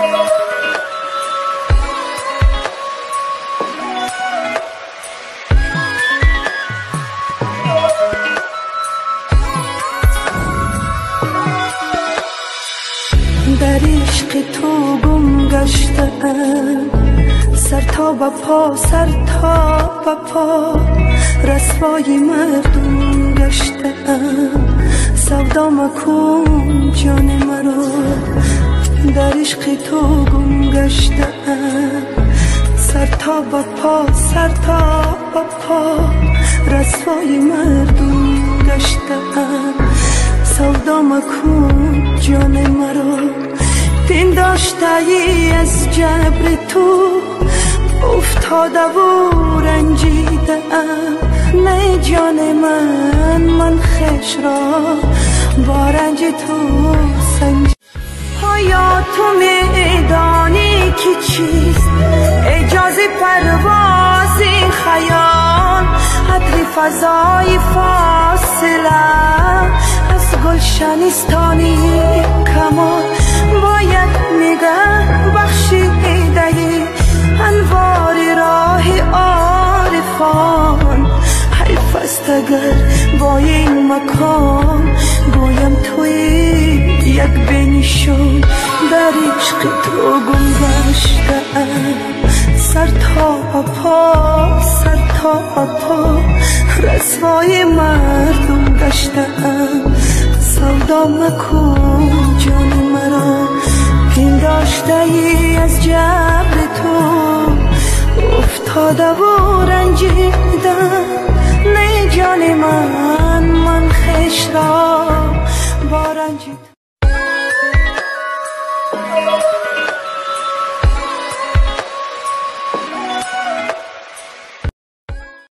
در عشق تو گم گشتم، سر تا به پا سر تا به پا رسوای مردم گشتم. سودا مکن جان مرا، در عشق تو گم گشتم، سر تا به پا سر تا به پا رسوای مردم گشتم. سودا مکن جان مرا، پنداشته ای از جبر تو افتاده و رنجیده ام. نه جان من خویش را با رنج تو سنج. آیا تو میدانی که چیست اجازه پرواز خیال؟ عطر فضای فاصله از گلشنستانی کمال. باید نگه بخشیده انوار راه عارفان. حیف است اگر با این مکان گویم توی یک بنشان. در عشق تو گم گشتم، سر تا به پا سر تا به پا رسوای مردم گشتم. سودا مکن جان مرا، پنداشته ای از جبر تو افتاده و رنجیدم. نه جان من خویش را با رنج تو